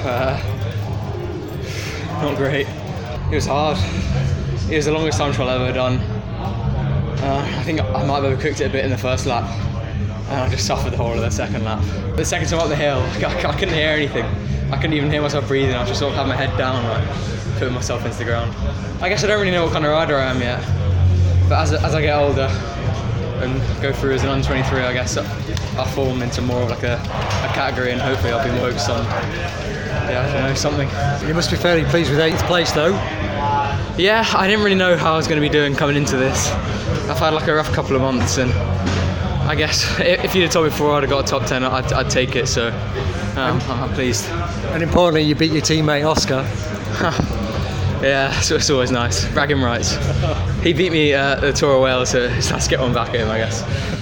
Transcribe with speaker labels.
Speaker 1: Not great. It was hard. It was the longest time trial I've ever done. I think I might have overcooked it a bit in the first lap, and I just suffered the whole of the second lap. The second time up the hill, I couldn't hear anything. I couldn't even hear myself breathing. I was just sort of had my head down, like putting myself into the ground. I guess I don't really know what kind of rider I am yet, but as I get older and go through as an under-23, I guess I'll form into more of like a category, and hopefully I'll be more focused on, I don't know, something.
Speaker 2: You must be fairly pleased with 8th place though.
Speaker 1: Yeah, I didn't really know how I was going to be doing coming into this. I've had like a rough couple of months, and I guess if you'd have told me before I'd have got a top 10, I'd take it, so I'm pleased.
Speaker 2: And importantly, you beat your teammate Oscar.
Speaker 1: Yeah, so it's always nice. Bragging rights. He beat me at the Tour of Wales, so it's nice to get one back at him, I guess.